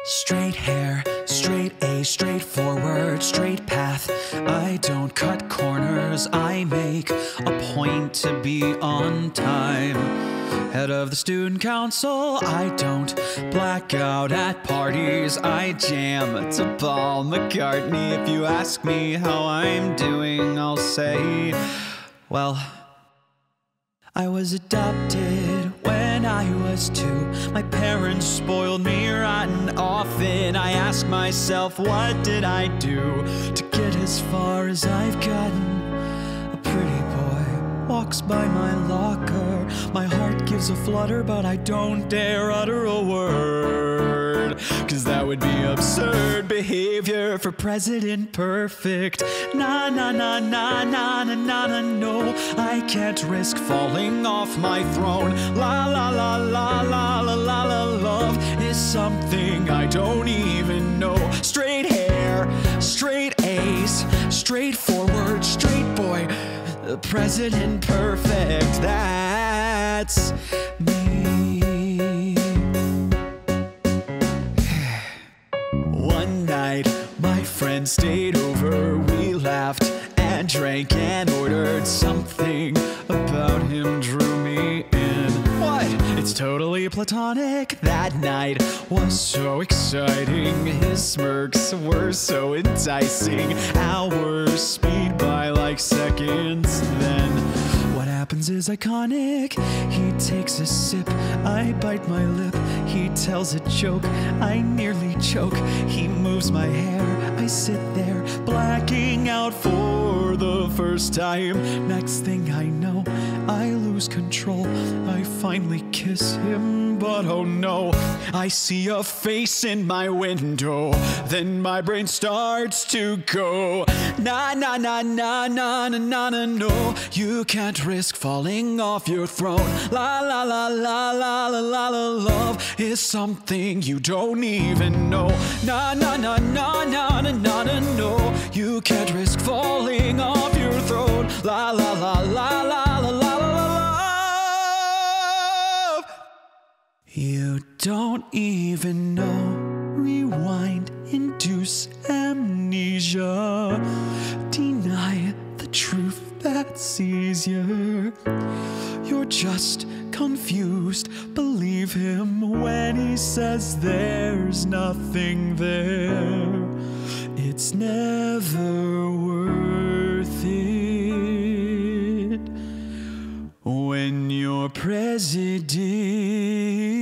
Straight hair, straight A, straightforward, straight path. I don't cut corners, I make a point to be on time. Head of the student council, I don't black out at parties. I jam to Paul McCartney. If you ask me how I'm doing, I'll say, well, I was adopted when I was 2. My parents spoiled me rotten often. I ask myself, what did I do to get as far as I've gotten? A pretty boy walks by my locker. My heart gives a flutter, but I don't dare utter a word, 'cause that would be absurd behavior for President Perfect. Nah, nah, nah, nah, nah, nah, nah, nah, no. I can't risk falling off my throne. La, la, la, la, la, la, la, la, love is something I don't even know. Straight hair, straight A's, straightforward, straight boy, President Perfect, that's me. One night, my friend stayed over. We laughed and drank and ordered something. About him drew me in. What? It's totally platonic. That night was so exciting. His smirks were so enticing. Hours speed by like seconds. Then what happens is iconic. He takes a sip, I bite my lip. He tells a joke, I nearly choke. He moves my hair, I sit there blacking out for the first time. Next thing I know, I lose control. I finally kiss him, but oh no, I see a face in my window. Then my brain starts to go, nah, nah, nah, nah, nah, nah, nah, nah, no. You can't risk falling off your throne. La, la, la, la, la, la, la, la, love is something you don't even know. Nah, nah, nah, nah, nah, nah, nah, nah, no. You can't risk falling off your throne. La, la, la, la, la, la, la, la, la, love you don't even know. Rewind, induce amnesia, deny the truth that's easier. You're just confused. Believe him when he says there's nothing there. It's never worth it when you're president.